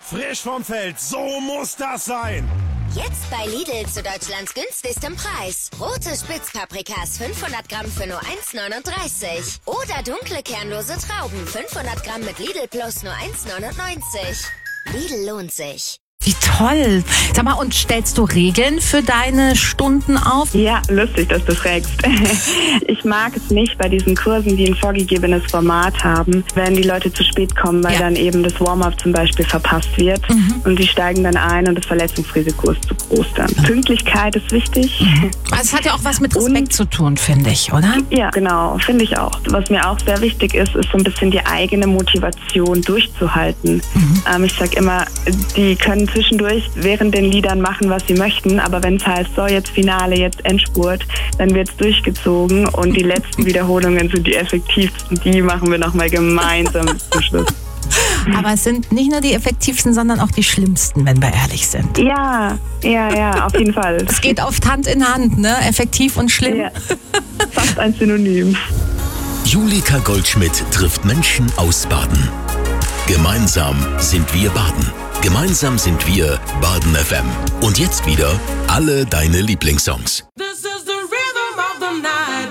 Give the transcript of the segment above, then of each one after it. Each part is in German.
Frisch vom Feld, so muss das sein. Jetzt bei Lidl zu Deutschlands günstigstem Preis. Rote Spitzpaprikas 500 Gramm für nur 1,39. Oder dunkle kernlose Trauben 500 Gramm mit Lidl Plus nur 1,99. Lidl lohnt sich. Wie toll. Sag mal, und stellst du Regeln für deine Stunden auf? Ja, lustig, dass du fragst. Ich mag es nicht bei diesen Kursen, die ein vorgegebenes Format haben, wenn die Leute zu spät kommen, weil dann eben das Warm-up zum Beispiel verpasst wird. Und die steigen dann ein und das Verletzungsrisiko ist zu groß dann. Pünktlichkeit ist wichtig. Es hat ja auch was mit Respekt zu tun, finde ich, oder? Ja, genau, finde ich auch. Was mir auch sehr wichtig ist, ist so ein bisschen die eigene Motivation durchzuhalten. Ich sag immer, die können zwischendurch während den Liedern machen, was sie möchten, aber wenn es heißt, so jetzt Finale, jetzt Endspurt, dann wird es durchgezogen und die letzten Wiederholungen sind die effektivsten, die machen wir nochmal gemeinsam zum Schluss. Aber es sind nicht nur die effektivsten, sondern auch die schlimmsten, wenn wir ehrlich sind. Ja, auf jeden Fall. Es geht oft Hand in Hand, ne? Effektiv und schlimm. Ja, fast ein Synonym. Julika Goldschmidt trifft Menschen aus Baden. Gemeinsam sind wir Baden. Gemeinsam sind wir Baden FM. Und jetzt wieder alle deine Lieblingssongs. This is the rhythm of the night.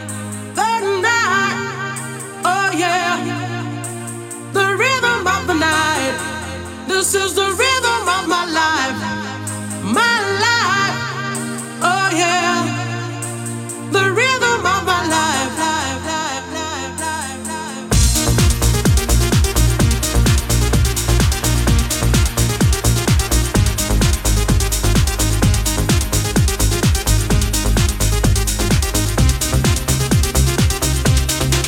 The night. Oh yeah. The rhythm of the night. This is the rhythm of my life. My life. Oh yeah. The rhythm of my life.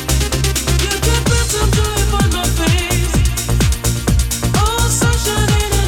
Sunshine in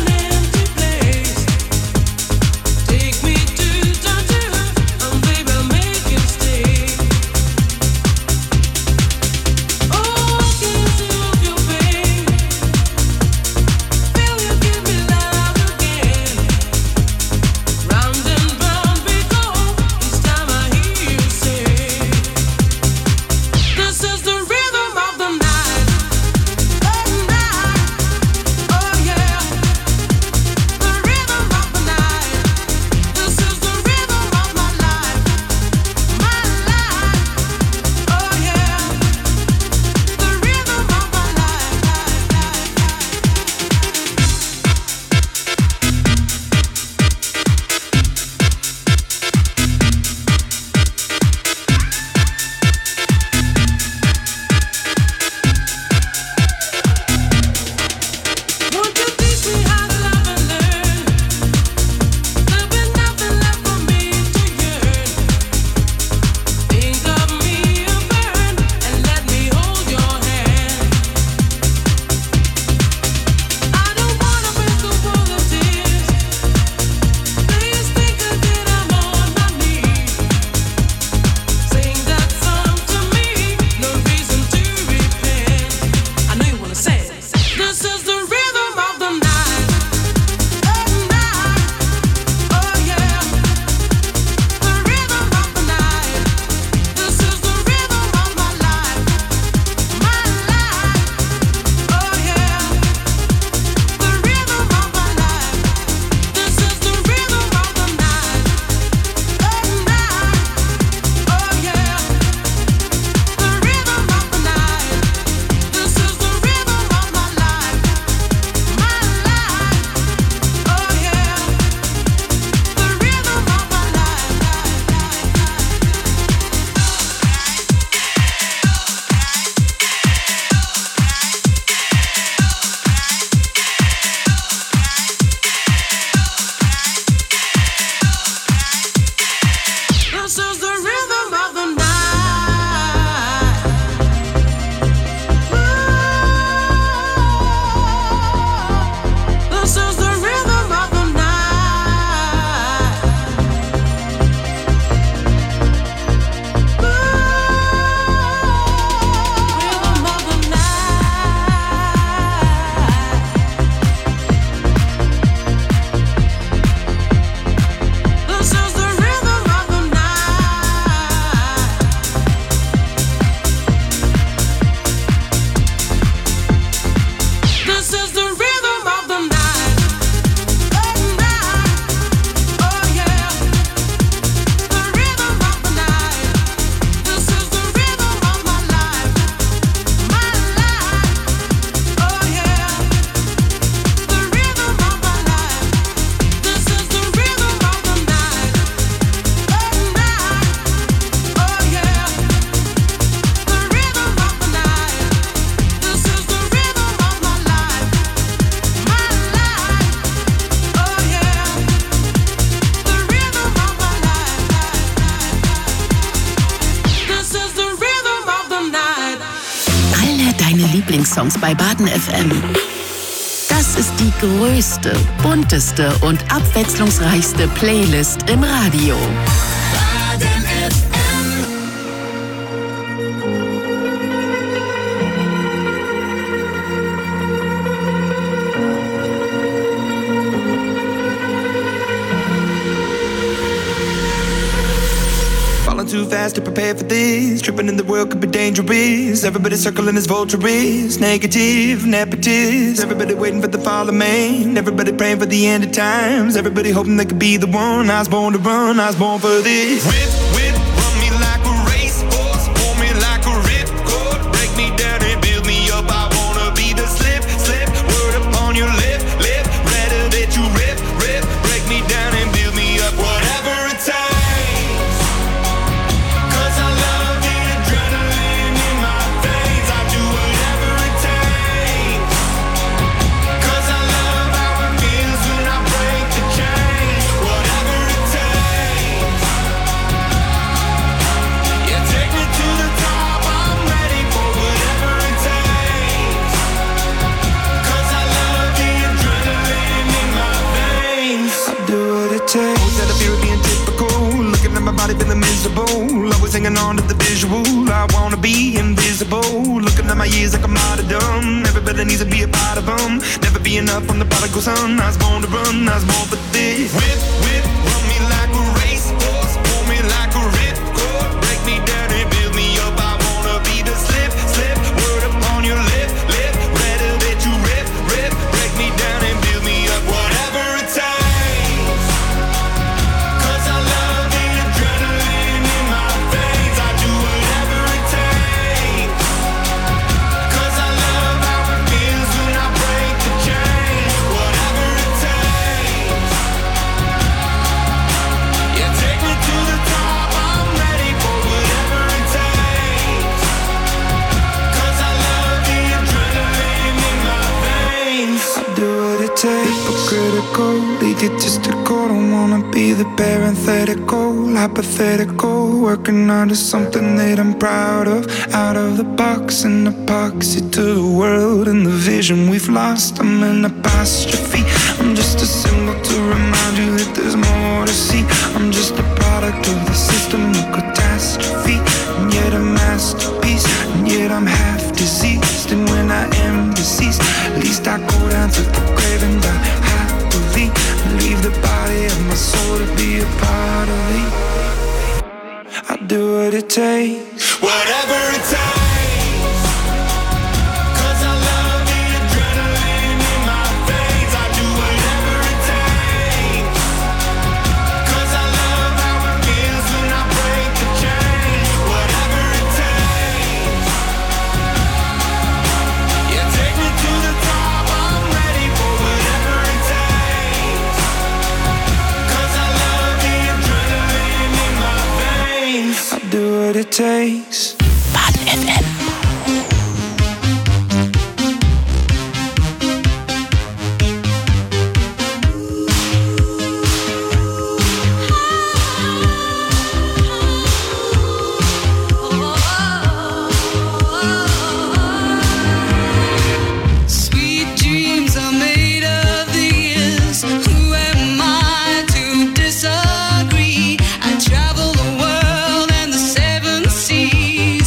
bei Baden FM. Das ist die größte, bunteste und abwechslungsreichste Playlist im Radio. Baden FM. Too fast to prepare for this. Tripping in the world could be dangerous. Everybody circling as vultures. Negative, nepotist. Everybody waiting for the fall of man. Everybody praying for the end of times. Everybody hoping they could be the one. I was born to run, I was born for this. Whip, run me like a racehorse. Pull me like a ripcord. Break me down and build me up. I wanna be the slip. Word upon your lip. Rather that you rip. Break me down and build me up. Whatever it takes. Always had a fear of being typical. Looking at my body feeling miserable. Always hanging on to the visual. I wanna be invisible. Looking at my years like a martyrdom. Everybody needs to be a part of them. Never be enough from the prodigal son. I was born to run, I was born for this. Whip, run me like a racehorse. Pull me like a ripcord. Break me down and build me up. I wanna be the slip. Word upon your lip. Rather that you rip. Break me down and build me up. Whatever it takes. Hypocritical, egotistical. Don't wanna be the parenthetical, hypothetical. Working out of something that I'm proud of. Out of the box, an epoxy to the world and the vision we've lost. I'm an apostrophe. I'm just a symbol to remind you that there's more to see. I'm just a product of the system of catastrophe, and yet a masterpiece. And yet I'm half diseased, and when I am deceased, at least I go down to the grave and die happily. Leave the body of my soul to be a part of me. I do what it takes, whatever it takes. What it takes. Baden FM. Travel the world and the seven seas.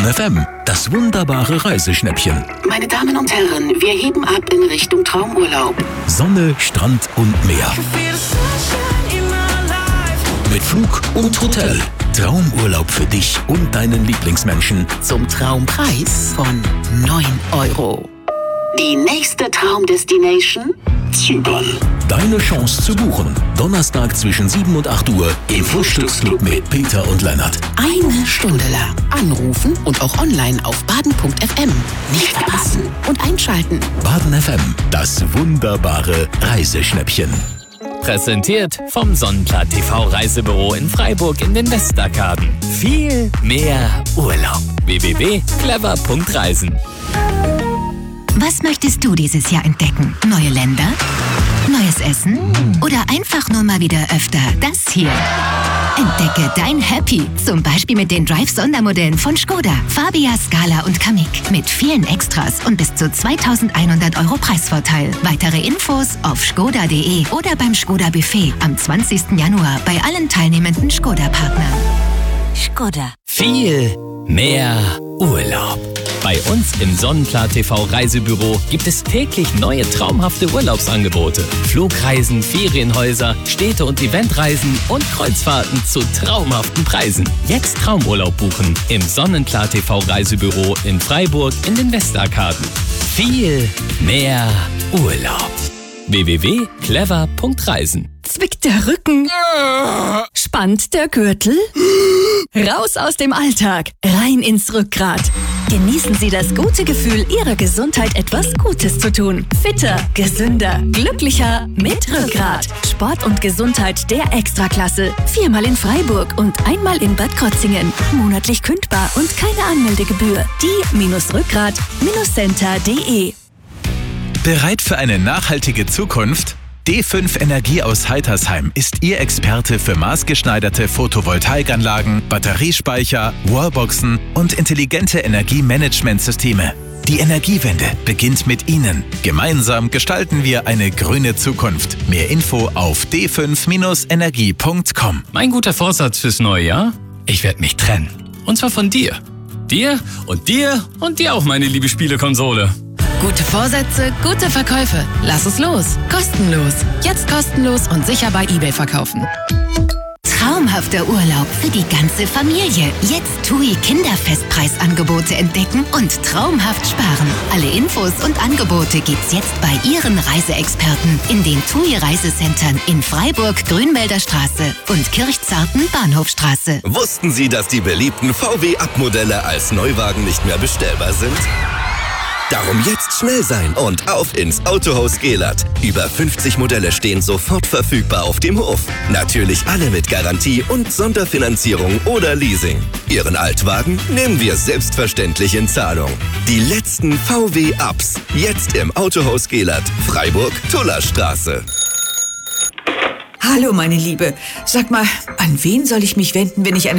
Baden FM, das wunderbare Reiseschnäppchen. Meine Damen und Herren, wir heben ab in Richtung Traumurlaub. Sonne, Strand und Meer. Mit Flug und Hotel. Traumurlaub für dich und deinen Lieblingsmenschen. Zum Traumpreis von 9 €. Die nächste Traumdestination? Zypern. Deine Chance zu buchen. Donnerstag zwischen 7 und 8 Uhr im Frühstücksclub mit Peter und Lennart. 1 Stunde lang. Anrufen und auch online auf baden.fm. Nicht verpassen und einschalten. Baden FM, das wunderbare Reiseschnäppchen. Präsentiert vom Sonnenblatt TV Reisebüro in Freiburg in den Westarkaden. Viel mehr Urlaub. www.clever.reisen. Was möchtest du dieses Jahr entdecken? Neue Länder? Neues Essen? Oder einfach nur mal wieder öfter das hier? Entdecke dein Happy, zum Beispiel mit den Drive-Sondermodellen von Skoda, Fabia, Scala und Kamiq. Mit vielen Extras und bis zu 2.100 € Preisvorteil. Weitere Infos auf skoda.de oder beim Skoda Buffet am 20. Januar bei allen teilnehmenden Skoda-Partnern. Skoda. Viel mehr Urlaub. Bei uns im Sonnenblatt TV Reisebüro gibt es täglich neue traumhafte Urlaubsangebote. Flugreisen, Ferienhäuser, Städte- und Eventreisen und Kreuzfahrten zu traumhaften Preisen. Jetzt Traumurlaub buchen im Sonnenblatt TV Reisebüro in Freiburg in den Westarkaden. Viel mehr Urlaub. www.clever.reisen. Zwickt der Rücken? Spannt der Gürtel? Raus aus dem Alltag, rein ins Rückgrat. Genießen Sie das gute Gefühl, Ihrer Gesundheit etwas Gutes zu tun. Fitter, gesünder, glücklicher mit Rückgrat. Sport und Gesundheit der Extraklasse. 4-mal in Freiburg und 1-mal in Bad Krozingen. Monatlich kündbar und keine Anmeldegebühr. Die-Rückgrat-Center.de. Bereit für eine nachhaltige Zukunft? D5 Energie aus Heitersheim ist Ihr Experte für maßgeschneiderte Photovoltaikanlagen, Batteriespeicher, Wallboxen und intelligente Energiemanagementsysteme. Die Energiewende beginnt mit Ihnen. Gemeinsam gestalten wir eine grüne Zukunft. Mehr Info auf d5-energie.com. Mein guter Vorsatz fürs neue Jahr? Ich werde mich trennen. Und zwar von dir. Dir und dir und dir auch, meine liebe Spielekonsole. Gute Vorsätze, gute Verkäufe. Lass es los. Kostenlos. Jetzt kostenlos und sicher bei eBay verkaufen. Traumhafter Urlaub für die ganze Familie. Jetzt TUI Kinderfestpreisangebote entdecken und traumhaft sparen. Alle Infos und Angebote gibt's jetzt bei Ihren Reiseexperten in den TUI Reisecentern in Freiburg, Grünwälder Straße und Kirchzarten, Bahnhofstraße. Wussten Sie, dass die beliebten VW-Up-Modelle als Neuwagen nicht mehr bestellbar sind? Darum jetzt schnell sein und auf ins Autohaus Gelert. Über 50 Modelle stehen sofort verfügbar auf dem Hof. Natürlich alle mit Garantie und Sonderfinanzierung oder Leasing. Ihren Altwagen nehmen wir selbstverständlich in Zahlung. Die letzten VW-Ups. Jetzt im Autohaus Gelert, Freiburg, Tullerstraße. Hallo, meine Liebe. Sag mal, an wen soll ich mich wenden, wenn ich eine